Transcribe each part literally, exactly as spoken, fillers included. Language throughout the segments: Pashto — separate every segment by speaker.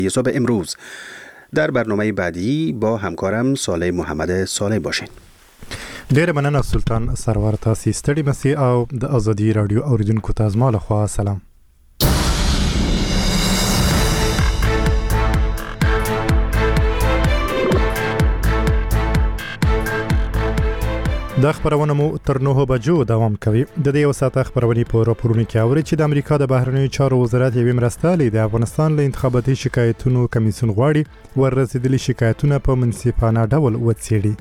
Speaker 1: صبح امروز. در برنامه بعدی با همکارم صالح محمد صالح باشین.
Speaker 2: ډیره مننه سلطان سرور، تاسو ستړي مسئ او د ازادي رادیو اوریدونکو ته زما لخوا سلام. د خبرونه مو تر نهه بجو دوام کوي. د دې یو ساعت خبرونه په راپورونو کې اوري چې د امریکا د بهرنیو چارو وزارت یې مرستالي د افغانستان له انتخاباتي شکایتونو کمیسیون غواړي وررسېدلي شکایتونه په منصفانه ډول وڅېړي.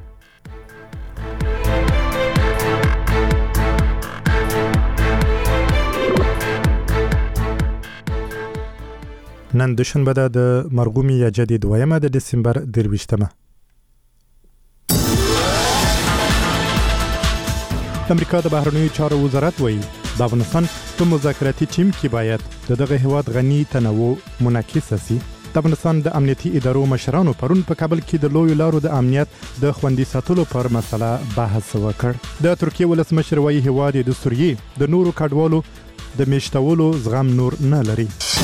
Speaker 2: نن دوشنبه ده د مرغومي یا جدید دویمه د دسمبر درویشتمه. د امریکا د بهرنیو چارو وزارت وایي د افغانستان په مذاکراتي ټیم کې باید د دغه هیواد غني تنوع منعکس شي. د افغانستان د امنیتي ادارو مشرانو پرون په کابل کې د لویو لارو د امنیت د خوندي ساتلو پر مسله بحث وکړ. د ترکیه ولسمشر وایي هیواد د سوریې د نورو کډوالو د میشتولو زغم نور نه لري.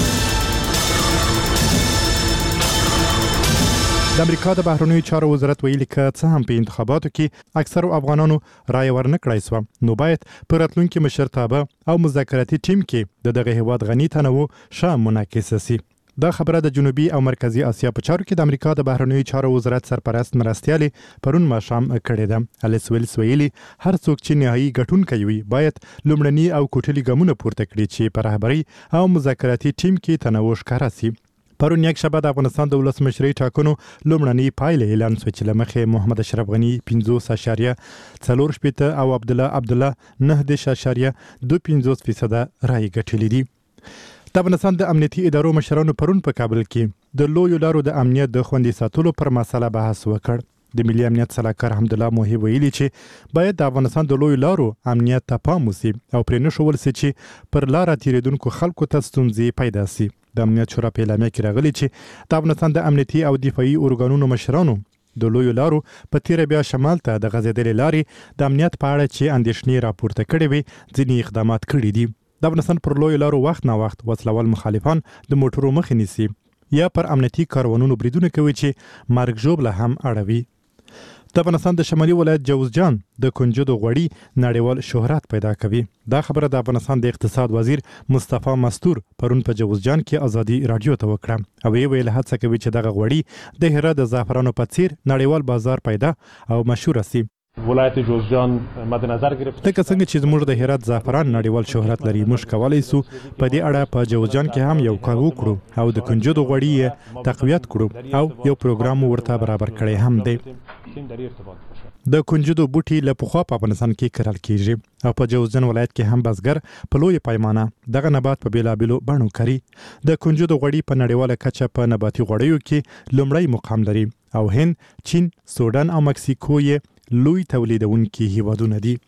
Speaker 2: د امریکا د بهرنیو چارو وزارت ویلي که څه هم په انتخاباتو کې اکثر افغانانو رای ورنکړای سو، نو باید په راتلونکي مشرتابه او مذاکراتي ټیم کې د دغه هیواد غني تنوع ښه منعکس شي. دا خبره د جنوبي او مرکزی اسیا په چارو کې د امریکا د بهرنیو چارو وزارت سرپرست مرستیالي پرون ماښام کړې ده. الیس ویلس ویلي هر څوک چې نهایي ګټونکی وي باید لومړني او کوټلي ګامونه پورته کړي چې په رهبري او مذاکراتي ټیم کې تنوع ښکاره شي. پرون یک شبه د افغانستان د ولسمشرۍ ټاکنو لومړنۍ پایلې اعلان شوې چې له مخې محمد اشرف غني پنځوس اعشاریه څلور شپېته او عبدالله عبدالله نهه دېرش اعشاریه دوه پنځوس فیصده رایې ګټلې دي. د افغانستان د امنیتي ادارو مشرانو پرون په کابل کې د لویو لارو د امنیت د خوندي ساتلو پر مسله بحث وکړ. د ملي امنیت سلاکار حمدالله موهي ویلي چې باید د افغانستان د لویو لارو امنیت ته پام وشي او پرې نښول شي چې پر لاره تیریدونکو خلکو ته ستونزې پیدا شي. د امنیت شورا په اعلامیه کې راغلي چې د افغانستان د امنیتي او دفاعي ارګانونو مشرانو د لویو لارو په تیره بیا شمال ته د غځېدلې لارې د امنیت په اړه چې اندېښنې راپورته کړې وي ځینې اقدامات کړي دي. د افغانستان پر لویو لارو وخت نه وخت وسلوال مخالفان د موټرو مخې نیسي یا پر امنیتي کاروانونو بریدونه کوي چې مرګ ژوبله هم اړوي. د افغانستان د شمالي ولایت جوزجان د کنجدو غوړي نړیوال شهرت پیدا کوي. دا خبره د افغانستان د اقتصاد وزیر مصطفی مستور پرون په جوزجان کې ازادي رادیو ته وکړه او یې ویل هڅه کوي چې دغه غوړي د هرات د زعفرانو په څیر نړیوال بازار پیدا او مشهور شي.
Speaker 3: ولایت جوزجان مد نظر گرفته
Speaker 2: لکه څنګه چې زموږ د هرات زعفران نړیوال شهرت لري، موږ کولی سو په دې اړه په جوزجان کې هم یو کار وکړو او د کنجدو غوړي تقویت کړو او یو پروګرام ورته برابر کړی هم دی. د کنجدو بوټي له پخوا په افغانستان کې کرل کیږي او په جوزجان ولایت کې هم بزګر په لوی پیمانه دغه نبات په بیلابیلو بڼو کري. د کنجدو غوړي په نړیواله کچه په نباتي غوړیو کې لومړی مقام لري او هند، چین، سودان او مکسیکو یې لوی تولیدونکي هیوادونه دي.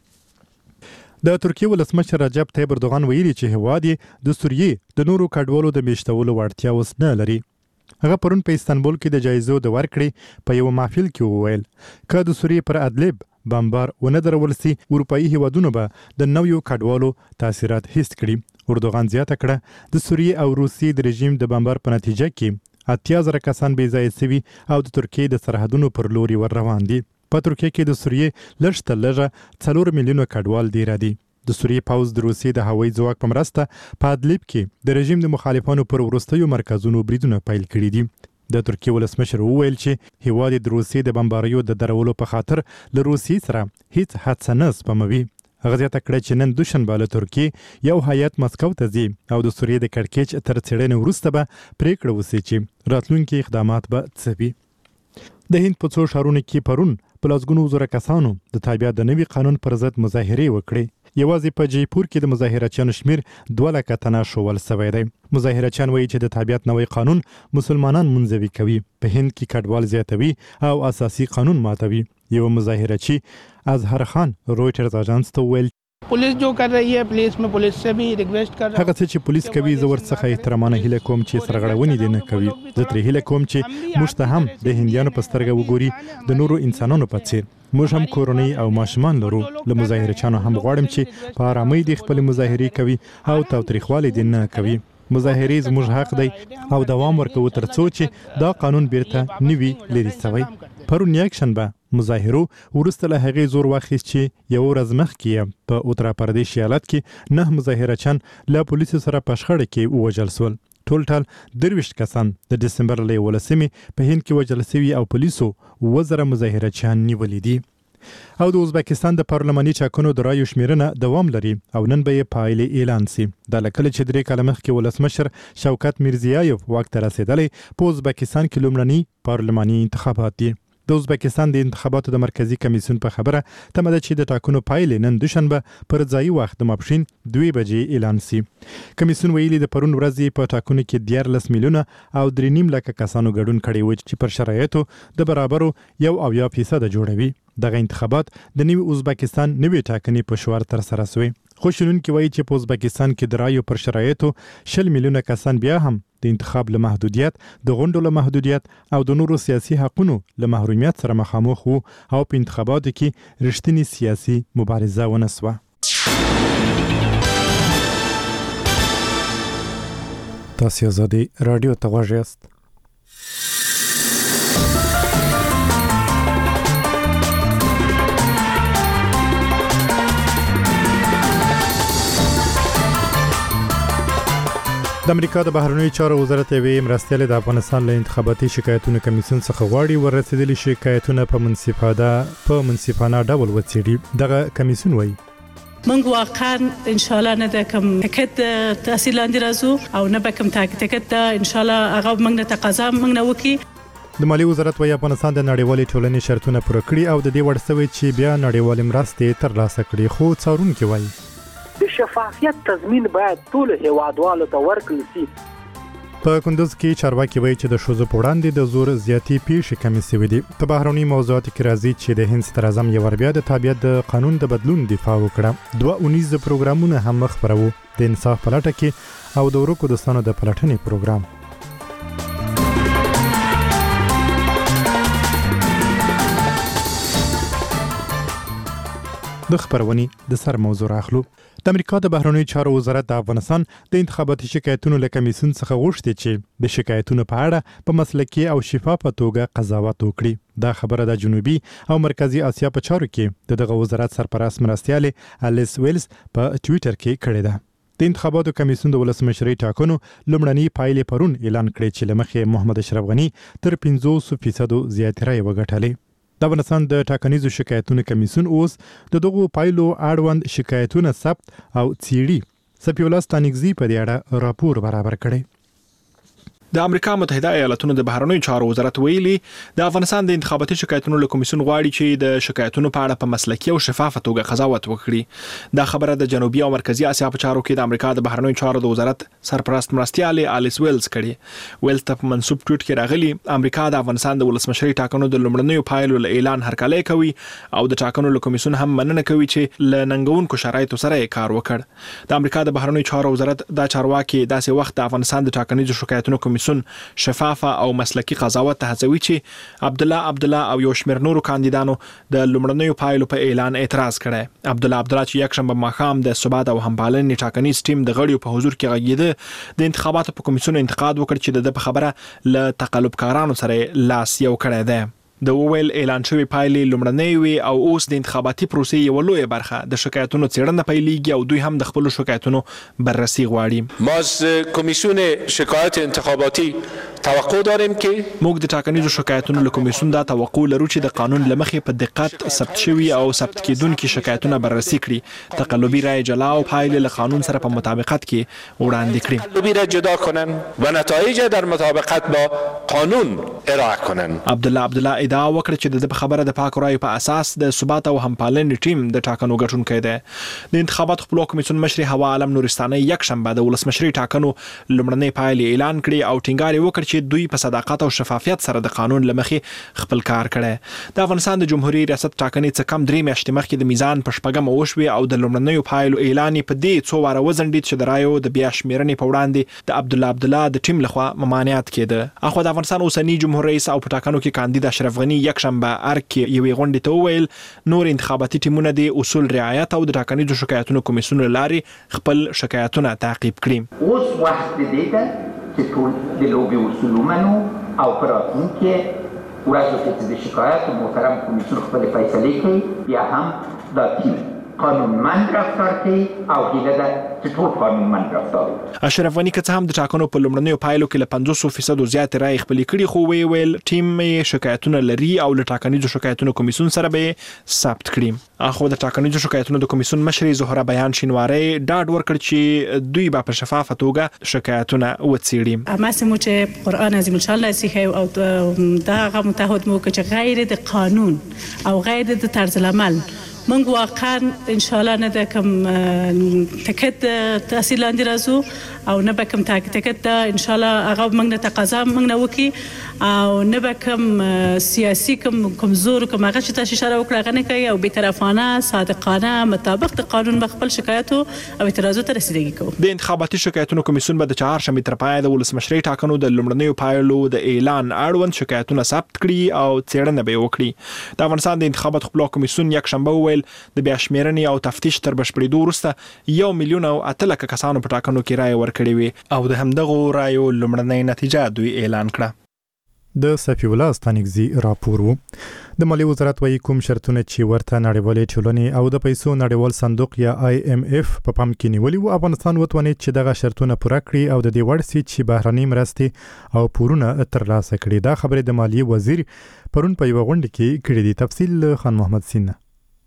Speaker 2: د ترکیه ولسمشر رجب طیب اردوغان ویلي چې هیواد یې د سوریې د نورو کډوالو د میشتولو وړتیا اوس نه لري. هغه پرون په استانبول کې د جایزو د ورکړې په یو محفل کې وویل که د سوریې پر ادلب بمبار ونه درول سي اروپایي هیوادونو به د نویو کډوالو تاثیرات حس کړي. اردوغان زیاته کړه د سوریې او روسیې د رژیم د بمبار په نتیجه کې اتیا زره کسان بې ځایه سوي او د ترکیې د سرحدونو پر لوري ور روان دي. په ترکیه کې د سوریې لږ تر لږه څلور میلیونه کډوال دیره دي. د سوریې پوځ د روسیې د هوایي ځواک په مرسته په ادلب کې د رژیم د مخالفانو پر وروستیو مرکزونو بریدونه پیل کړي دي. د ترکیې ولسمشر وویل چې هیواد د روسیې د بمباریو د درولو په خاطر له روسیې سره هیڅ هڅه نه سپموي. هغه زیاته کړه چې نن دوشنبه له ترکیې یو هیات مسکو ته ځي او د سوریې د کړکېچ تر څېړنې وروسته به پریکړه وشي چې راتلونکي اقدامات به څه وي. د هند په څو ښارونو کې پرون په لسګونو زره کسانو د تابعیت د نوي قانون پر ضد مظاهرې وکړې. یوازې په جیپور کې د مظاهرچیانو شمیر دوه لکه تنه ښوول شوی دی. مظاهرچیان وایي چې د تابعیت نوی قانون مسلمانان منزوي کوي، په هند کې کډوال زیاتوي او اساسي قانون ماتوي. یو مظاهرچی اظهر خان رویټرز اژانس ته وویل
Speaker 4: पुलिस जो कर रही है पुलिस में पुलिस से भी रिक्वेस्ट कर
Speaker 2: هغه څه چې پولیس کوي زه ورڅخه احترامانه هیله کوم چې سرغړونې دې نه کوي. زه ترې هیله کوم چې موږ ته هم د هندیانو په سترګه وګوري د نورو انسانانو په څیر. موږ هم کورنۍ او ماشومان لرو. له مظاهرچیانو هم غواړم چې په آرامۍ دې خپل مظاهرې کوي او تاوتریخوالی دې نه کوي. مظاهرې زموږ حق دی او دوام ورکوو تر څو چې دا قانون بیرته نوي لري سوی. پرون یکشنبه مظاهرو وروسته له هغې زور واخیست چې یو ورځ مخکې په اتر پردیش ایالت کې نه مظاهرچیان له پولیسو سره په شخړه کې ووژل شول. ټول ټال درویشت کسان د دسمبر له یولسمې په هند کې وژل شوي او پولیسو اووه زره مظاهرچیان نیولي دي. او د ازبکستان د پارلماني ټاکنو د رایو شمیرنه دوام لري او نن به یې پایلې اعلان سي. د لکه چې درې کاله مخکې ولسمشر شوکت میرزیایف واک ته رسېدلی په ازبکستان کې لومړني پارلماني انتخابات دي. د ازبکستان د انتخاباتو د مرکزی کمیسیون په خبره تمه ده چې د ټاکنو پایلې نن دوشنبه پر ځایي وخت د ماپښین دوه بجې اعلان سي. کمیسیون ویلي د پرون ورځې په ټاکنو کې دیارلس میلیونه او درې نیم لکه کسانو ګډون کړی و چې پر شرایطو د برابرو یو اویا فیصده جوړوي. دغه انتخابات د نوي ازبکستان نوي ټاکنې په شوار تر سره شوې. خو شنونکي وایي چې په ازبکستان کې د رایو پر شرایطو شل میلیونه کسان بیا هم د انتخاب له محدودیت، د غونډو له محدودیت او د نورو سیاسي حقونو له محرومیت سره مخامخ وو او په انتخاباتو کې رښتینی سیاسي مبارزه ونه سوه. تاسو آزادي رادیو ته غوږ یاست. د امریکا د بهرنیو چارو وزارت یوې مرستیالې د افغانستان له انتخاباتي شکایتونو کمیسیون څخه غواړي ورسېدلي شکایتونه په منصفانه په منصفانه ډول وڅېړي. دغه کمیسیون وایي
Speaker 5: منګ واقعا ان شاء الله نه د کوم ټکټ تحصیل لاندې راځو او نه به کوم ټکټ ته ان شاء الله هغه موږ نه تقاضا موږ نه وکړي.
Speaker 2: د مالی وزارت وایي افغانستان د نړیوالې ټولنې شرطونه پوره کړي او د دې وړ شوی چې بیا نړیوالې مرستې ترلاسه کړي. خو څارونکي وایي
Speaker 6: د شفافیت تضمین باید ټول هیوادوالو ته ورکړل شي.
Speaker 2: په کندوز کې چارواکي وایي چې د ښځو په وړاندې د زور زیاتې پیښې کمې شوې دي. په بهرني موضوعاتو کې راځي چې د هند صدر اعظم یو ور بیا د تابعیت د قانون د بدلون دفاع وکړه. دوه اونیز پروګرامونه هم مخ پرو د انصاف په لټه کې او د ورکو دوستانو د پلټنې پروګرام. د خبرونې د سر موضوع راخلو. د امریکا د بهرنیو چارو وزارت د افغانستان د انتخاباتي شکایتونو له کمیسیون څخه غوښتي چې د شکایتونو په اړه په مسلکي او شفافه توګه قضاوت وکړي. دا خبره د جنوبي او مرکزی اسیا په چارو کې د دغه وزارت سرپرست مرستیالې الیس ویلز په ټوئیټر کې کړې ده. د انتخاباتو کمیسیون د ولسمشرۍ ټاکنو لومړنۍ پایلې پرون اعلان کړې چې له مخې محمد اشرف غني تر پنځوس فیصدو زیاتې رایې وګټلې. د افغانستان د ټاکنیزو شکایتونو کمیسیون اوس د دغو پایلو اړوند شکایتونه ثبت او څیړي. سفی الله ستانکزي په دې اړه راپور برابر کړی.
Speaker 7: د امریکا متحده ایالاتونو د بهرنیو چارو وزارت ویلي د افغانستان د انتخاباتي شکایتونو له کمیسیون غواړي چې د شکایتونو په اړه په مسلکي او شفافه توګه قضاوت وکړي. دا خبره د جنوبي او مرکزی اسیا په چارو کې د امریکا د بهرنیو چارو د وزارت سرپرست مرستیالې الیس ویلز کړي. ویلز ته په منسوب ټویټ کې راغلي امریکا د افغانستان د ولسمشرۍ ټاکنو د لومړنیو پایلو له اعلان هرکلی کوي او د ټاکنو له کمیسیون هم مننه کوي چې له ننګونکو شرایطو سره یې کار وکړ. د امریکا د بهرنیو چارو وزارت دا چارواکي داسې وخت د افغانستان د ټاکنیزو شکایتونو کمیسیون شفافه او مسلکي قضاوت ته هڅوي چې عبد الله عبد الله او یو شمېر نورو کاندیدانو د لومړنیو پایلو په اعلان اعتراض کړي. عبد الله عبد الله چې یکشنبه ماښام د ثبات او همپالنې ټاکنیز ټیم د غړیو په حضور کې غږیده د انتخاباتو په کمیسیون انتقاد وکړ چې د خبره له تقلبکارانو سره لاس یو کړی دی. د وویل اعلان شوی پایلې لومړنۍ وي او اوس د انتخاباتي پروسې یو لویه برخه د شکایتونو څېړنه پیلېږي او دوی هم د خپل شکایتونو بررسي غواړي.
Speaker 8: ما از کمیسیون شکایت انتخاباتی توقع داریم که
Speaker 7: موږ د ټاکنیزو شکایتونو له کمیسیون دا توقع لرو چې د قانون له مخې په دقت ثبت شوي او ثبت کېدونکي شکایتونه بررسي کړي، تقلبي رای جلا او پایلې له قانون سره په مطابقت کې وړاندې کړي.
Speaker 8: تقلبی را جدا کنن و نتایج در مطابقت با قانون ارائه کنن.
Speaker 7: عبد الله عبد الله ادعا وکړه چې د خبره د پاک رایو په اساس د ثبات او همپالنې ټیم د ټاکنو ګټونکی دی. د انتخاباتو خپلواک کمیسیون مشر هوا عالم نورستاني یکشنبه د ولسمشرۍ ټاکنو لومړنۍ پایلې اعلان کړي او ټینګار یې وکړ چې دوی په صداقت او شفافیت سره د قانون لمخې خپل کار کړي. د افغانستان د جمهوریت ریاست ټاکنې څخه کم درې میاشتې مخکې د میزان په شپږم وشوي او د لومړنیو پایلو اعلان په دې څو واره وزنډید چې د رایو د بیا شمیرنې په وړاندې د عبد الله عبد الله د ټیم لخوا ممانعت کېده. اخو د افغانستان اوسنی جمهور رئیس او په ټاکنو کې کاندید اشرف غنی یک شنبه ارک یوې غونډې ته وویل نور انتخاباتي ټیمونه د اصول رعایت او د ټاکنیزو شکایتونو کمیسیون لارې خپل شکایتونه تعقیب کړي.
Speaker 9: اوس وخت دی چې ټول د لوبي اصول ومنو او پراتونکي ورځو کې د شکایت محترم کمیسیون خپل فیصله کوي یا هم دا ټیم قانونمند رفتار کوي او هیله ده چې ټول قانونمند رفتار وکړي.
Speaker 7: اشرف غني که څه هم د ټاکنو په لومړنیو پایلو کې له پنځوس فیصد زیات رای خپلې کړي خو وی ویل ټیم یې شکایتونه لري او له ټاکنیزو شکایتونو کمیسیون سره به ثبت کړي. اخو د ټاکنیزو شکایتونو د کمیسیون مشر زهره بیان شینواری ډاډ ورکړ چې دوی به په شفافه توګه شکایتونه وڅېړي.
Speaker 5: اما سمو چې قرآن عظیم الله سیخه او دا هغه متحد مو چې غیر د قانون او غیر د طرز العمل منګ واقعا ان شاء الله نه د کوم تکت تحصیل لاندې راځو او نه به کوم تکت ان شاء الله هغه موږ نه تقاضا موږ نه وکي او نه به کوم سیاسي کوم کمزور کوم هغه چې تاسو اشاره وکړه غنه کوي او بی‌طرفانه صادقانه مطابق د قانون خپل شکایت او اعتراضات ته رسیدګي کوي.
Speaker 7: د انتخاباتي شکایتونو کمیسیون به د چهارشنبه تر پایه د ولسمشرۍ ټاکنو د لومړنیو پایلو د اعلان اړوند شکایتونه ثبت کړي او څېړنه به وکړي. د افغانستان د انتخاباتو خپلواک کمیسیون یک شنبه وویل د بیا شمیرنې او تفتیش تر بشپړېدو وروسته یو میلیون او اته لکه کسانو په ټاکنو کې رایې ورکړې وي او د همدغو رایو لومړنۍ نتیجه دوی اعلان کړه.
Speaker 2: د صفی الله ستانګزي راپور وو. د مالی وزارت وايي کوم شرطونه چې ورته نړیوالې ټولنې او د پیسو نړیوال صندوق یا آی ایم اف په پام کې نیولي وو افغانستان وتوانید چې دغه شرطونه پوره کړي او د دې وړ سي چې بهرنۍ مرستې او پورونه ترلاسه کړي. دا خبره د مالیې وزیر پرون په یو غونډه کې کړې دي. تفصیل خان محمد سینه.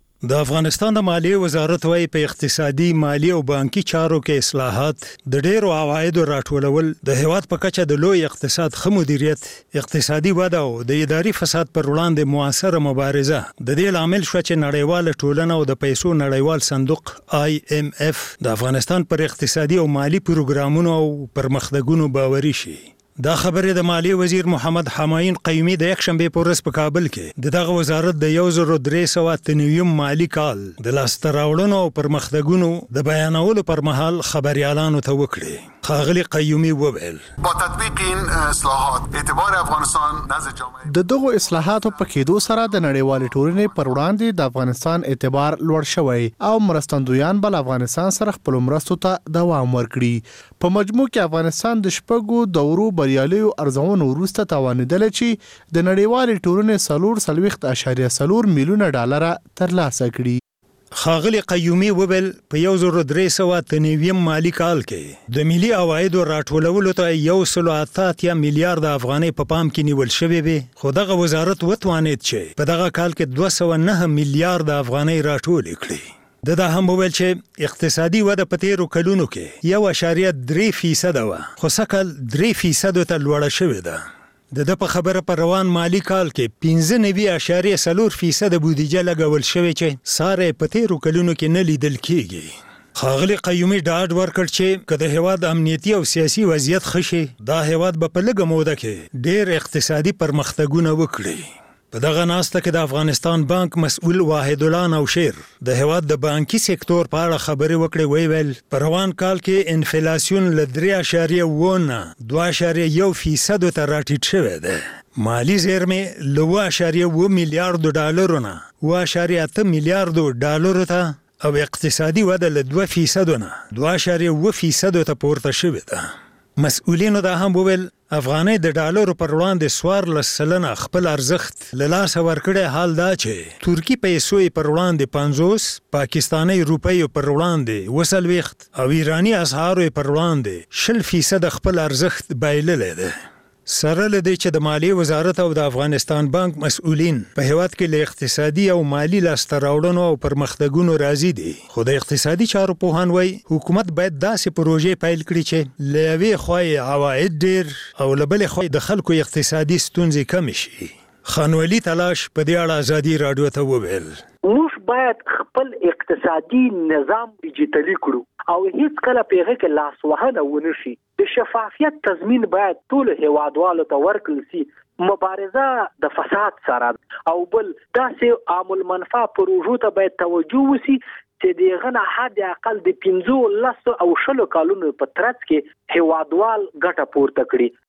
Speaker 10: د افغانستان د مالیې وزارت وايي په اقتصادي مالی او بانکي چارو کې اصلاحات د ډېرو عوایدو راټولول د هیواد په کچه د لوی اقتصاد ښه مدیریت اقتصادي وده او د اداري فساد پر وړاندې موثره مبارزه د دې لامل شو چې نړیواله ټولنه او د پیسو نړیوال صندوق آی ایم اف د افغانستان پر اقتصادي او مالی پروګرامونو او پرمختګونو باوري شي. دا خبره د مالی وزیر محمد حماین قیومی د یک شنبه په ورځ په کابل کې دغه وزارت د یو زر درې سوه اته نوي مالی کال د لاسته راوړنو او پرمختګونو د بیانولو پر مهال خبريالانو ته وکړي. خاغلی قیومی وویل
Speaker 11: با تطبیق این اصلاحات اعتبار افغانستان نزد جامعه
Speaker 12: د دغه اصلاحاتو په کېدو سره د نړیوالې ټولنې پر وړاندې د افغانستان اعتبار لوړ شوی او مرستندویان بل افغانستان سره خپل مرستو ته دوام ورکړي. په مجموع کې افغانستان د شپږو دورو بریالیو ارزونو وروسته توانیدل چې د نړیوالې ټولنې څلور څلوېښت اعشاریه څلور میلیونه ډالر ترلاسه کړي.
Speaker 10: خاغلی قیومی وبل په یو زر درې سوه اته نوي مالی کال کې د ملي عوایدو راټولولو ته یو سل اته اتیا میلیارډ افغانۍ په پام کې نیول شوې وي خو دغه وزارت وتوانید چې په دغه کال کې دوه سوه نه میلیارډ افغانۍ راټولې کړي. د دا هم وویل چې اقتصادي وده په تیرو کلونو کې یو اشاریه درې فیصد وه خو سکل درې فیصد ته لوړه شوې ده. د د په خبره پر روان مالی کال کې پنځه نوي اعشاریه څلور فیصد بودیجه لګول شوې چې ساره په تیرو کلونو کې نه لیدل کېږي. خاغلی قیومی ډاډ ورکړ چې که د هیواد امنیتي او سیاسي وضعیت ښه شي دا هیواد به په لږه موده کې ډېر اقتصادي پرمختګونه وکړي. په دغه ناسته کې د افغانستان بانک مسؤل واحد الله نوشیر د هیواد د بانکي سکتور په اړه خبرې وکړې. وی ویل په روان کال کې انفلیسیون له درې اعشاریه اووه نه دوه اعشاریه یو فیصد ته راټیټ شوی دی. مالی زیرمې له اووه اعشاریه اووه میلیارډو ډالرو نه اووه اعشاریه اته میلیارډو ډالرو ته او اقتصادي وده له دوه فیصدو نه دوه اعشاریه اووه فیصدو ته پورته شوې ده. مسؤلینو دا هم وویل افغانۍ د ډالرو پر وړاندې څوارلس سلنه خپل ارزښت له لاسه ورکړی. حال دا چې ترکي پیسو یې پر وړاندې پنځوس پاکستاني روپیو پر وړاندې اووه څلوېښت او ایراني اسعارو یې پر وړاندې شل فیصده خپل ارزښت بایللی دی. سره له دې چې د مالیې وزارت او د افغانستان بانک مسؤلین په هیواد کې له اقتصادي او مالی لاسته راوړنو او پرمختګونو راضي دي خو د اقتصادي چارو پوهان وایي حکومت باید داسې پروژې پیل کړي چې له یوې خوا یې عواید ډېر او له بلې خوا د خلکو اقتصادي ستونزې کمې شي. خانوالي تلاش په دې اړه ازادي راډیو ته وویل
Speaker 6: موږ باید خپل اقتصادي نظام ډیجیټلي کړو او هیڅ کله پیغه کې لاس وهنه ونه شي. د شفافیت تضمین باید ټول هیوادوالو ته ورکړل شي. مبارزه د فساد سره او بل داسې عام المنفعه پروژو ته باید توجه وشي چې دغه نه حد اقل د پنځو لسو او شلو کالونو په ترڅ کې هیوادوال ګټه پورته کړي.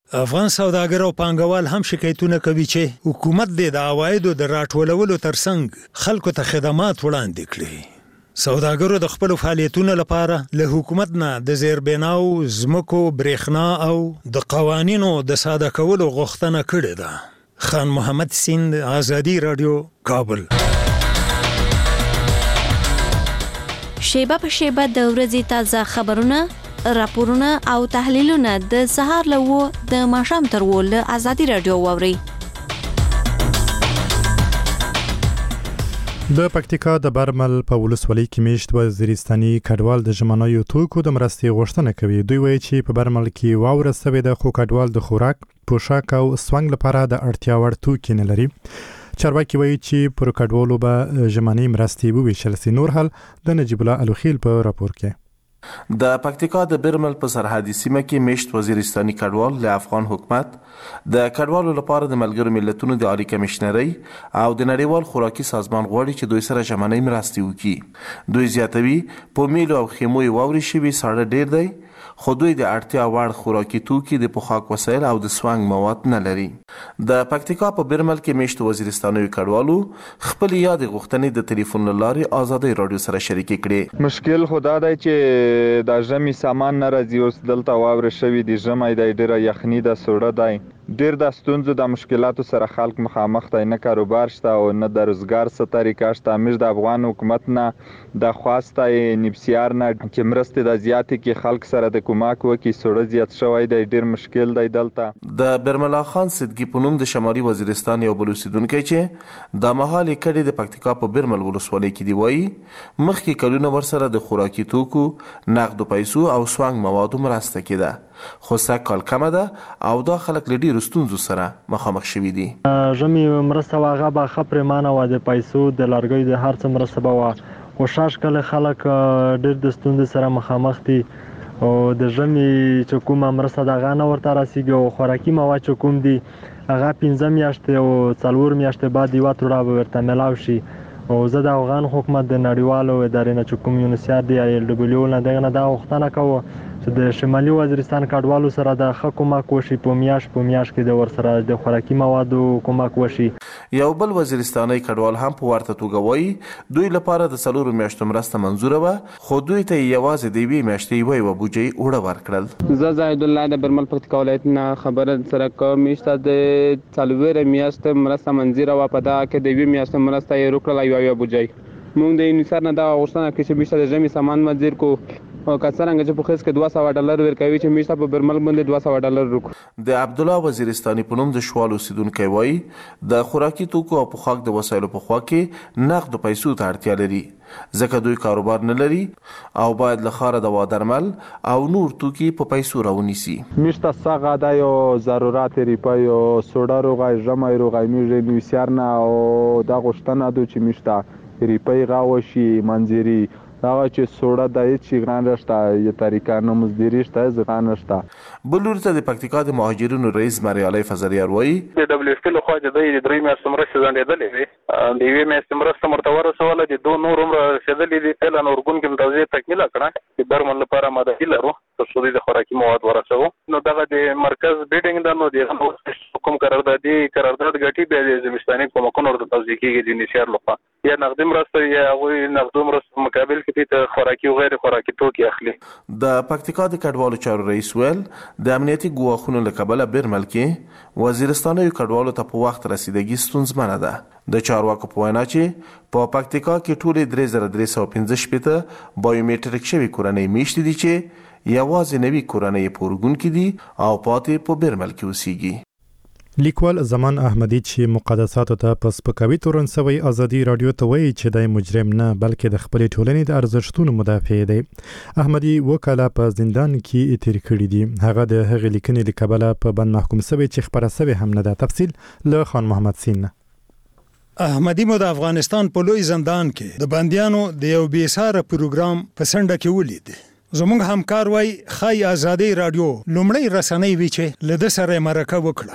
Speaker 10: افغان سوداګر او پانګوال هم شکایتونه کوي چې حکومت د عوایدو د راټولولو ترڅنګ خلکو ته خدمات وړاندې کړي. سوداګرو د خپل فعالیتونو لپاره له حکومت نه د زیربناو، ځمکو، برېښنا او د قوانینو د ساده کولو غوښتنه کړې ده. خان محمد سیند، آزادی رادیو، کابل.
Speaker 13: شیبه په شیبه د ورځې تازه خبرونه، راپورونه او تحلیلونه د سهار له و د ماښام تر و له آزادی رادیو واورئ.
Speaker 2: د پکتیکا د برمل په ولسوالۍ کې میشت وزیرستاني کډوال د ژمنیو توکو د مرستې غوښتنه کوي. دوی وایي چې په برمل کې واوره سوې ده، خو کډوال د خوراک، پوشاک او سونګ لپاره د اړتیا وړ توکي نه لري. چارواکي وایي چې پر کډوالو به ژمنۍ مرستې وویشل سي. نور حال د نجیب الله الوخیل په راپور کې.
Speaker 14: د پکتیکا د برمل په سرحدي سیمه کې میشت وزیرستاني کډوال له افغان حکومت د کډوالو لپاره د ملګرو ملتونو د عالی کمشنرۍ او د نړیوال خوراکي سازمان غواړي چې دوی سره ژمنۍ مرستې وکړي. دوی زیاتوي په میلو او خیمو واوري شوي ساړه ډیر دی، خو دوی د اړتیا وړ خوراکي توکي، د پوښاک وسایل او د سوانګ مواد نه لري. د پکتیکا په برمل کې میشت وزیرستاني کډوالو خپل یاد غوښتنې د ټلیفون لارې آزادۍ رادیو سره شریک کړي.
Speaker 15: مشکل خدا دی چې د ژمي سامان نه راځي، اوس دلته واوره شوي دي، ژمی دی، ډیره یخني ده، سوړه دی، ډیر د ستونزو د مشکلاتو سره خلک مخامخ دي. نه کاروبار شته او نه د روزګار څه طریقه شته. موږ د افغان حکومت نه د خواسته نبسیار نه چې مرستې د زیاتې کې خلک سره د کومک وکړي. سوړه زیات شوی دی، ډیر مشکل دی دلته.
Speaker 14: د برملا خان صدقي په نوم د شمالي وزیرستان یو بل اوسیدونکی چې د مهال کډې د پکتیکا په برمل ولسوالۍ کې دی وایي مخکې کلونه ورسره د خوراکي توکو، نقدو پیسو او سوانګ موادو مرسته کېده، خو سږ کال کمه ده او دا خلک له ډېرو ستونزو سره مخامخ شوي دي.
Speaker 16: ژمي مرسته وه هغه به ښه پرېمانه وه، د پیسو، د لرګیو، د هر څه مرسته به وه، خو شاش کله خلک ډېر د ستونزې سره مخامخ دي او د ژمي چې کومه مرسته د هغه نه ورته رسېږي او خوراکي مواد چې کوم دي هغه پنځه میاشتې او څلور میاشتې بعد یوه توړه به ورته میلاو شي. او زه د افغان حکومت د نړیوالو ادارې نه چې کوم یونیسیار دی یا ایل ډبلیو نه دغه نه دا غوښتنه کوو چې د شمالي وزیرستان کډوالو سره د ښه کومک وشي، په میاشت په میاشت کې د ورسره د خوراکي موادو کومک وشي.
Speaker 14: یو بل وزیرستاني کډوال هم په ورته توګه وایي دوی لپاره د څلورو میاشتو مرسته منظوره وه، خو دوی ته یوازې د یوې میاشتې یوه یوه بوجۍ اوړه ورکړل.
Speaker 17: زه زاهد الله د برمل پکتیکا ولایت نه خبره سره کوم. میاشته د څلورې میاشتې مرسته منظوره وه، په دغه کې د یوې میاشتې مرسته یې وکړله یوه یوه بوجۍ. موږ د یونیسر نه دغه غوښتنه کوي چې میاشته د ژمي سامان منظور کړو او که څرنګه چې په خیز کې دوه سوه ډالر ورکوي چې میاشته په برمل باندې دوه سوه ډالر وکړو.
Speaker 14: د عبدالله وزیرستاني په نوم د شوال اوسیدونکی وایي د خوراکي توکو او پوښاک د وسایلو په خوا کې نقدو پیسو ته اړتیا لري، ځکه دوی کاروبار نه لري او باید له ښاره دوا درمل او نور توکي په پیسو راونیسي.
Speaker 15: میاشته سغه ده یو ضرورت ریپای او سوډا روغای ژمی روغای میږي نویسیار نه او دا غوښتنه ده چې میاشته ریپای غاوشي منځري هغه چې سوړه د هیڅ غران رشته یو طریقه نه مزدوري شته زغان نشته.
Speaker 14: بلور ته د پکتیکا د مهاجرینو رئیس مریالي فزریار وایي
Speaker 18: د دبليو اف پی له خوا د درې میاشتې مرستې ځنډېدلې وي، د یوې میاشتې مرسته ورته ورسوله، د دوه نور هم رسېدلې دي. فعلا اورګون کې متوجه تکمیله کړه چې برمل لپاره مدهي لرو تر څو د خوراکي مواد ورسوو. نو دغه د مرکز بیډینګ ده، نو د کوم قراردادي قرارداد ګټي بیا د زمستاني کومکونو ورته توضیح کېږي د یونیسیار لخوا، یا نقدي مرسته یا هغوی نقدو مرستو مقابل کې ته خوراکي او غیر خوراکي توکي اخلي.
Speaker 14: د پکتیکا د کډوالو چارو رئیس ویل د امنیتي ګواښونو له کبله برمل کې وزیرستاني کډوالو ته په وخت رسیدګي ستونزمنه ده. د چارواکو په وینا چې په پکتیکا کې ټولې درې زره درې سوه پنځه شپېته بایومیټریک شوي کورنۍ میشتې دي چې یوازې نوي کورنۍ په اورګون کې دي او پاتې په برمل کې اوسېږي.
Speaker 2: لیکوال زمان احمدی چې مقدساتو ته په سپکاوي تورن سوی ازادي رادیو ته وایي چې د مجرم نه بلکې د خپلې ټولنې د ارزښتونو مدافع دی. احمدی وکاله په زندان کې تیر کړی دی. هغه د هغې لیکنې له کبله په بند محکوم سوی چې خبره سوی هم نه ده. تفصیل له خان محمد سین.
Speaker 10: احمدی مو د افغانستان په لوی زندان کې د بندیانو د یو بیساره پروګرام په سنډه کې ولید. زموږ همکار وای خای ازادي رادیو لومړی رسنۍ وی چې له د سره مرکه وکړه.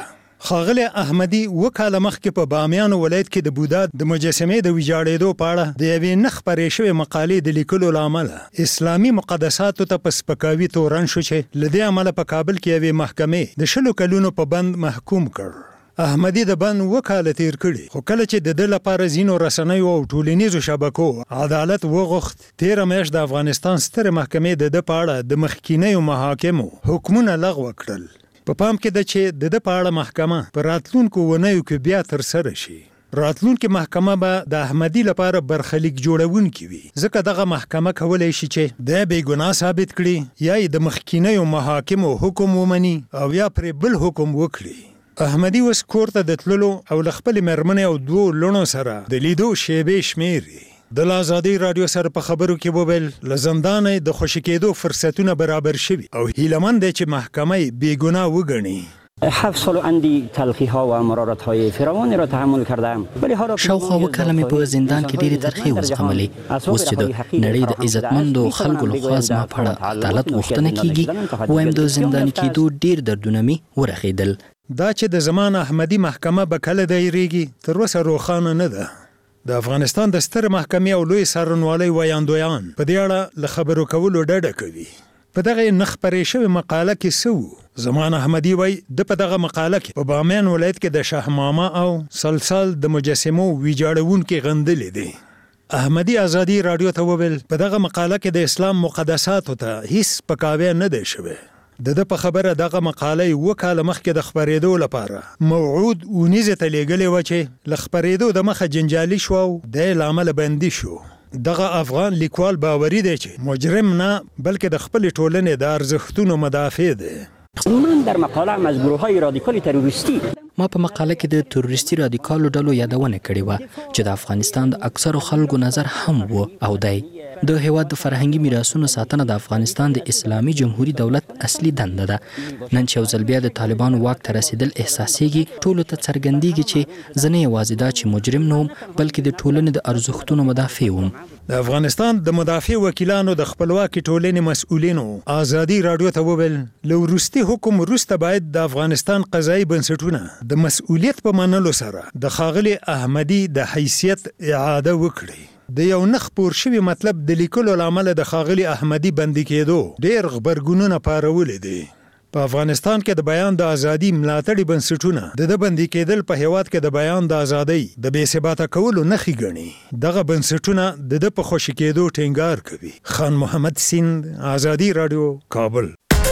Speaker 10: ښاغلی احمدي وکاله مخکې په بامیان ولایت کې د بودا د مجسمې د ویجاړېدو په اړه د یوې نه خپرې شوې مقالې د لیکلو له امله اسلامي مقدساتو ته په سپکاوي تورن شو چې له دې امله په کابل کې یوې محکمې د شلو کلونو په بند محکوم کړ. احمدي د بند وکاله تیر کړي، خو کله چې د ده لپاره ځینو رسنیو او ټولنیزو شبکو عدالت وغوښت، تېره میاشت د افغانستان سترې محکمې د ده په اړه د مخکینیو محاکمو حکمونه لغوه کړل. په پام کې ده چې د ده په اړه محکمه په راتلونکو اونیو کې بیا ترسره شي. راتلونکي محکمه به د احمدي لپاره برخلیک جوړونکي وي، ځکه دغه محکمه کولی شي چې د بې ګناه ثابت کړي یا یې د مخکینیو محاکمو حکم ومني او یا پرې بل حکم وکړي. احمدي اوس کور ته د تللو او له خپلې مېرمنې او دوو لوڼو سره د لیدو شیبې شمېري. د آزادۍ راډیو سره په خبرو کې وویل له زندانه د خوشي کېدو فرصتونه برابر شوي او هیلهمند دی چې محکمه یې بې ګناه وګڼي.
Speaker 19: هفت سال اندی تلخی ها و مرارت های فراوانی را تحمل کردم.
Speaker 20: شاوخوا اوه کاله مې په زندان کې ډېرې ترخې وزغملې. اوس چې د نړۍ د عزتمندو خلکو لخوا زما په اړه عدالت غوښتنه کیږي، وایم د زنداني کېدو ډېر دردونه مې ورخېدل.
Speaker 10: دا چې د زمان احمدي محکمه به کله دایریږي تر اوسه روښانه نه ده. د افغانستان د ستر محکمې او لوی څارنوالۍ ویاندویان په دې اړه له خبرو کولو ډډه کوي. په دغه نه خپرې شوې مقاله کې څه وو؟ زمان احمدي وایي د په دغه مقاله کې په بامیان ولایت کې د شاهمامه او سلسال د مجسمو ویجاړونکي غندلې دي. احمدي آزادي راډیو ته وویل په دغه مقاله کې د اسلام مقدساتو ته هیڅ سپکاوی نه دی شوی. د ده په خبره دغه مقاله وکاله مخکې د خپرېدو لپاره موعود اونیزه ته لیږلې وه چې له خپرېدو د مخه جنجالي شو او د له امله بندي شو. دغه افغان لیکوال باوري دی چې مجرم نه بلکې د خپلې ټولنې د ارزښتونو مدافع دی.
Speaker 19: من در مقاله هم از گروه های رادیکال تروریستی
Speaker 20: ما په مقاله کې د تروریستي رادیکالو ډلو یادونه کړې وه چې د افغانستان د اکثرو خلکو نظر هم و او دی د هیواد د فرهنګي میراثونو ساتنه د افغانستان د اسلامي جمهوریت دولت اصلي دنده ده. نن چې یو ځل بیا د طالبانو واک ته رسیدل احساسېږي، ټولو ته څرګندېږي چې زه نه یوازې دا چې مجرم نه وم بلکې د ټولنې د ارزښتونو مدافع وم.
Speaker 10: د افغانستان د مدافع وکیلانو د خپلواکي ټولنې مسؤلینو آزادي راډیو ته وویل له وروستي حکم وروسته باید د افغانستان قضایي بنسټونه د مسؤلیت په منلو سره د ښاغلي احمدي د حیثیت اعاده وکړي. د یو نه خپور شوي مطلب د لیکلو له امله د ښاغلي احمدي بندي کېدو ډېر غبرګونونه پارولي دي. په افغانستان کې د بیان د ازادي ملاتړي بنسټونه د ده بندي کېدل په هیواد کې د بیان د ازادۍ د بې ثباته کولو نښې ګڼي. دغه بنسټونه د ده په خوشي کېدو ټینګار کوي. خان محمد سیند، آزادي راډیو، کابل.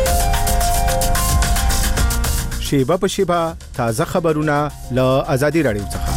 Speaker 12: شیبه په شیبه تازه خبرونه له آزادي راډیو څخه.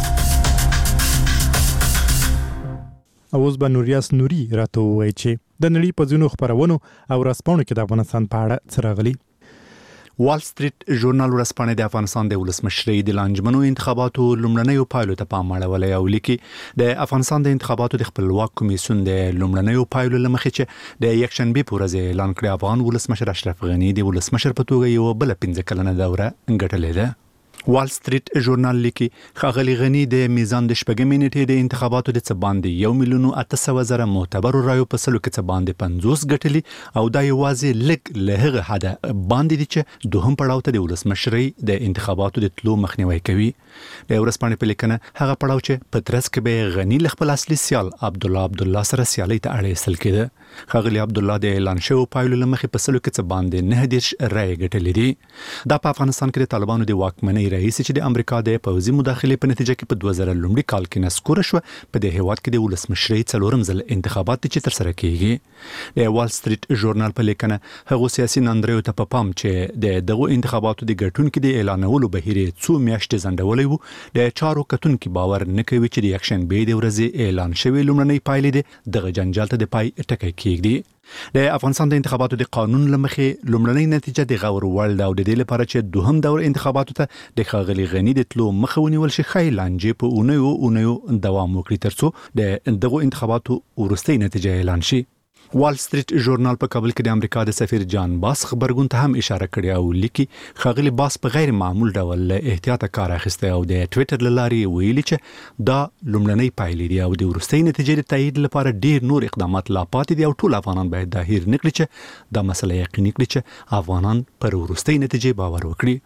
Speaker 2: اوس به نوریاس نوري راته ووایي چې د نړۍ په ځینو خپرونو او ورځپاڼو کې د افغانستان په اړه څه راغلي.
Speaker 1: وال سټریټ ژورنال ورځپاڼه د افغانستان د ولسمشرۍ د لانجمنو انتخاباتو لومړنیو پایلو ته پام اړولی او لیکي د افغانستان د انتخاباتو د خپلواک کمیسیون د لومړنیو پایلو له مخې چې د یکشنبې په ورځ اعلان کړی افغان ولسمشر اشرف غني د ولسمشر په توګه یو بل پنځه کلنه دوره ګټلې ده. وال سټریټ ژورنال لیکي ښاغلي غني د میزان د شپږمې نیټې د انتخاباتو د څه باندې یو میلیون اته سوه زره معتبرو رایو په سلو کې څه باندې پنځوس ګټلي او دا یوازې لږ له هغه حده باندې دي چې دوهم پړاو ته د ولسمشرۍ د انتخاباتو د تلو مخنیوی کوي. د ورځپاڼې په لیکنه هغه پړاو چې په ترڅ کې به غني له خپل اصلي سیال عبدالله عبدالله سره سیالۍ ته اړ ایستل کېده. ښاغلي عبدالله د اعلان شویو پایلو له مخې په سلو کې څه باندې نهه دېرش رایې ګټلې دي. دا په افغانستان کې د طالبانو د واکمنۍ رئیس چې د امریکا د پوځي مداخلې په نتیجه کې په دوه زره لومړي کال کې نسکوره شوه په دې هیواد کې د ولسمشرۍ څلورم ځل انتخابات چې ترسره کیږي. د وال سټریټ ژورنال په لیکنه هغو سیاسي ناندریو ته په پام چې د دغو انتخاباتو د ګټونکو د اعلانولو بهیر څو میاشتې ځنډولی وو د چارو کتونکي باور نه کوي چې د یکشنبې د ورځې اعلان شوی لومړنۍ پایلې د دغه جنجال ته د پای ټکی کیږدي. د افغانستان د انتخاباتو د قانون له مخې لومړنۍ نتیجه د غور وړ ده او د دې لپاره چې دوهم دور انتخاباتو ته د ښاغلي غني د تلو مخه ونیول شي ښایي لانجې په اونیو اونیو دوام وکړي ترڅو د دغو انتخاباتو وروستۍ نتیجه اعلان شي. وال سټریټ ژورنال په کابل کې د امریکا د سفیر جان باس خبرګون ته هم اشاره کړې او لیکي ښاغلي باس په غیر معمول ډول له احتیاطه کار اخیستی او د ټویټر له لارې ویلي چې دا لومړنۍ پایلې دي او د وروستۍ نتیجې د تایید لپاره ډیر نور اقدامات لا پاتې دي او ټول افغانان باید دا هیر نه کړي چې دا مسله یقیني کړي چې افغانان پر وروستۍ نتیجې باور وکړي.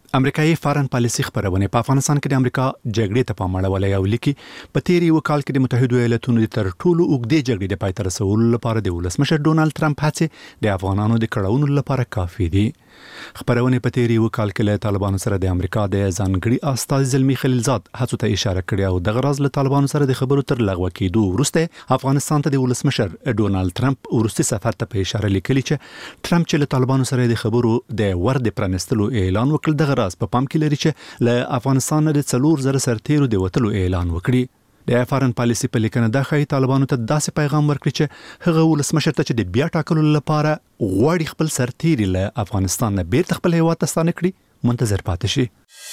Speaker 1: امریکایي فارن پالیسي خبرونه په افغانستان کې د امریکا جګړې ته پام اړولې او لیکي په تیر یو کال کې د متحده ایالاتونو د تر ټولو اوږدې جګړې د پای ته رسولو لپاره د ولسمشر ډونالد ټرمپ هڅې د افغانانو د کړاوونو لپاره کافي دي. خبرونه په تیر یو کال کې له طالبانو سره د امریکا د ځانګړي استازي زلمی خلیلزاد هڅو ته اشاره کړې او د غرض له طالبانو سره د خبرو تر لغوه کېدو وروسته افغانستان ته د ولسمشر ډونالد ټرمپ ورستي سفر ته په اشاره لیکلي چې ټرمپ چې له طالبانو سره د خبرو د ورد پرانستلو اعلان وکړ د راز په پام کې لري چې له افغانستان د څلور زره سرتیرو د وټلو اعلان وکړي. د فارن پالیسي په لیکنه د خای طالبانو ته داسې پیغام ورکړي چې هغه ولسمشر ته چې د بیا ټاکلو لپاره غواړي خپل سرتیري له افغانستان نه بیرته خپل هیواد ته ستانه کړي منتظر پاتې شي.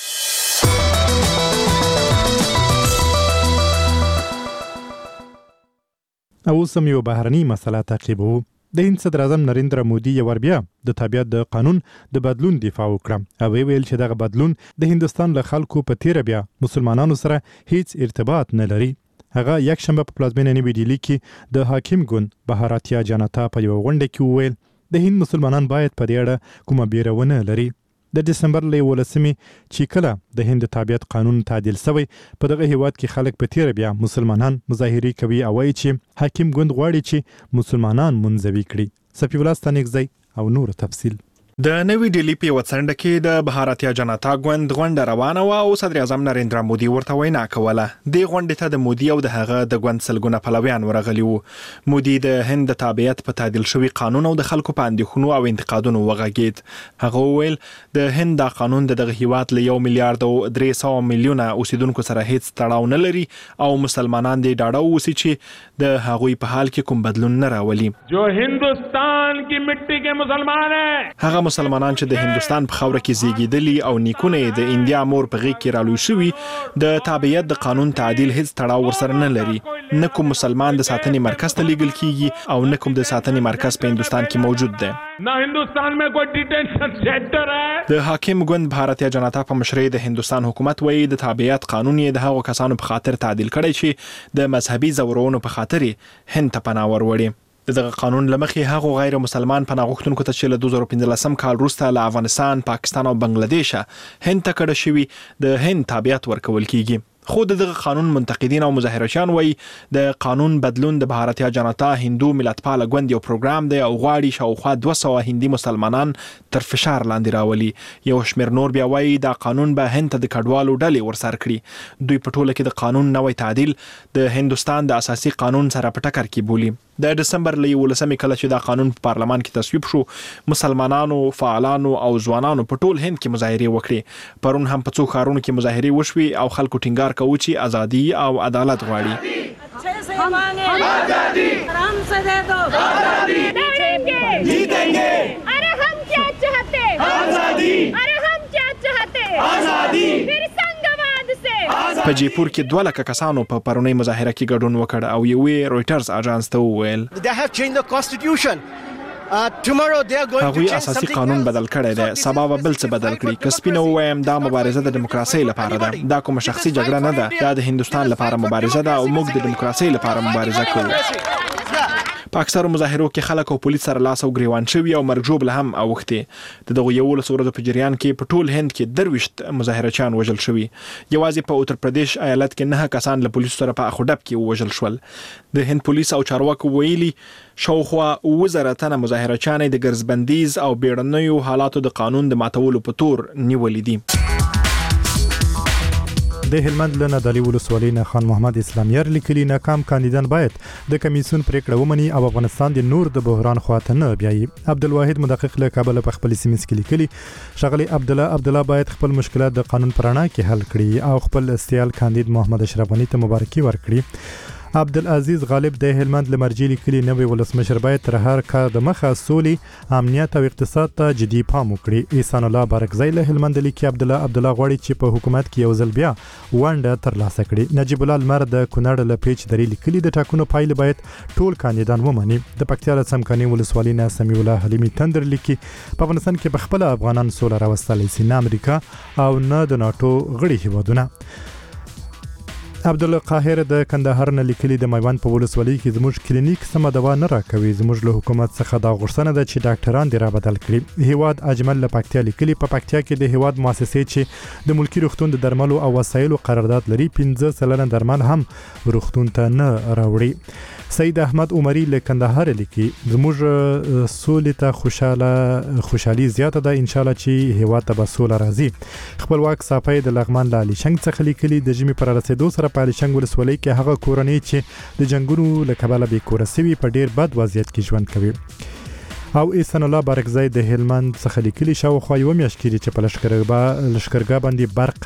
Speaker 2: او سم یو بهرني مسله تعقیبو. د هند صدر اعظم نریندرا مودي یو ور بیا د تابعیت د قانون د بدلون دفاع وکړه او ویل چې دغه بدلون د هندستان له خلکو په تیر بیا مسلمانانو سره هیڅ ارتباط نه لري. هغه یک شنبه په پلازمینه نیوی ډیلی کې د حاکم ګوند بهاراتیا جنتا په یو غونډه کې وویل د هند مسلمانان باید په دې اړه کومه بیرونه لري. د دسمبر له ولسمې چې کله د هند تابعیت قانون تعدیل شوی په دغه هیواد کې خلک په تیر بیا مسلمانان مظاهره کوي او وایي چې حاکم ګوند غواړي چې مسلمانان منځوي کړي. صفی الله ستانګزی او نور تفصیل.
Speaker 7: د نوی ډیلی په وڅنډه کې د بهاراتیا جنتا ګوند غونډه روانه و او صدر اعظم نریندرا مودي ورته وینا کوله. د غونډې ته د مودي او د هغه د ګوند سلګونه پلویان ورغلي وو. مودي د هند د تابعیت په تعدیل شوی قانون او د خلکو په اندېښنو او انتقادونو وغږید. هغه وویل د هند د قانون دغه هیواد له یو میلیارډ او درې سوه میلیونه اوسیدونکو سره هیڅ تړاو نه لري او مسلمانان د ډاډه اوسي چې د هغوی په حال کې کوم بدلون نه راولي.
Speaker 21: جو هندوستان کی مټی کې مسلمان ہے
Speaker 7: هغه مسلمانان چې د هندستان په خاوره کې زیږیدلي او نیکونه د انډیا مور په غېږ کې رالوی شوي د تابعیت د قانون تعدیل هیڅ تړاو ورسره نه لري. نه کوم مسلمان د ساتنې مرکز ته لیږل کیږي او نه کوم د ساتنې مرکز په هندستان کې موجود دی.
Speaker 21: نه هندستان میں کوئی ډیټینشن سنټر ہے.
Speaker 7: د حاکم ګوند بھارتیا جنتا په مشرۍ د هندستان حکومت وایي د تابعیت قانون یې د هغو کسانو په خاطر تعدیل کړی چې د مذهبي ځورونو په خاطر هند ته پناه وروړي. دغه قانون لمخې هغه غیر مسلمان پناه غوښتونکو ته چې له دوه زره پنځلسم کال وروسته له افغانستان، پاکستان او بنگلاديش هند ته کډه شوي د هند تابعیت ورکول کیږي. خو دغه قانون منتقدین او مظاهرچیان وایي د قانون بدلون د بهاراتیا جنتا هندو ملتپال ګوند یو پروګرام دی او غواړي شاوخوا دوه سوه هندي مسلمانان تر فشار لاندې راولي. یو شمېر نور بیا وایي دا قانون به هند ته د کډوالو ډلې ورسر کړي. دوی په ټوله کې د قانون نوی تعدیل د هندستان د اساسي قانون سره په ټکر کې بولي. د دسمبر له یولسمې کله چې دا قانون په پارلمان کې تصویب شو، مسلمانانو، فعالانو او ځوانانو په ټول هند کې مظاهرې وکړې. پرون هم په څو ښارونو کې مظاهرې وشوي او خلکو ټینګار کوي چې ازادي او عدالت غواړي. په جیپور کې دوه لکه کسانو په پرونی مظاهره کې ګډون وکړ او یوې رويټرز اژانس ته وویل هغوی اساسي قانون بدل کړی دی، سبا به بل څه بدل کړي. که سپینه ووایم دا مبارزه د دیموکراسۍ لپاره ده، دا کومه شخصي جګړه نه ده، دا د هندستان لپاره مبارزه ده او موږ د دیموکراسۍ لپاره مبارزه کوو. په اکثرو مظاهرو کې خلک او پولیس سره لاس او ګریوان شوي او مرګ ژوبله هم اوښتې. د دغو یولسو ورځو په جریان کې په ټول هند کې درویشت مظاهرچیان وژل شوي. یوازې په اتر پردیش ایالت کې نه کسان له پولیسو سره په اخو ډب کې ووژل شول. د هند پولیس او چارواکو ویلي شاوخوا اووه زره تنه مظاهرچیان د ګرځبندیز او بیړنیو حالاتو د قانون د ماتولو په تور نیولي دي.
Speaker 2: د هلمند له نادعلي ولسوالۍ نه خان محمد اسلامیار لیکلي ناکام کاندیدان باید د کمیسیون پریکړه ومني او افغانستان د نور د بحران خواته نه بیایي. عبدالواحد مدقق له کابل په خپل سیمه کې لیکلي شغلي عبد الله عبد الله باید خپل مشکلات د قانون پرانا کې حل کړي او خپل استیال کاندید محمد اشرف غنی ته مبارکي ورکړي. عبدالعزیز غالب د هلمند لمرجی لیکلي نوې ولسمشر باید تر هر کار د مخه سولي، امنیت او اقتصاد ته جدي پام وکړي. احسان الله بارکزی له هلمند لیکي عبد الله عبد الله غواړي چې په حکومت کې یو ځل بیا ونډه ترلاسه کړي. نجیب الله لمر د کونړ له پیچ درې لیکلي د ټاکنو پایلې باید ټول کاندیدان ومني. د پکتیا له څمکني ولسوالۍ نه سمیع الله حلیمي تندر لیکي په افغانستان کې په خپل افغانان سوله راوستلی سي، نه امریکا او نه د ناتو غړي هیوادونه. عبدالقاهر د کندهار نه لیکلي د میوند په ولسوالۍ کې زموږ کلینیک سم دوا نه راکوي زموږ له حکومت څخه دا غوښتنه ده چې ډاکټران دې را بدل کړي. هیواد اجمل له پکتیا لیکلي په پکتیا کې د هیواد مؤسسې چې د ملکی روغتون د درملو او وسایلو قرارداد لري پنځه سلنه درمل هم روغتون ته نه راوړي. سید احمد عمری له کندهار لیکي زموږ سولې ته خوشاله خوشحالي زیاته ده ان شاء الله چې هیواد ته به سوله راځي. خپلواک صافی د لغمان له علي شنګ څخه لیکلي د ژمي پر رسیدو سره په علي شنګ ولسوالۍ کې هغه کورنۍ چې د جنگونو له کبله بې کوره سوي په ډیر بد وضعیت کې ژوند کوي. او احسان الله بارکزی د هلمند څخه لیکلي شاوخوا یوه میاشت کېږي چې په لښکرګاه باندې برق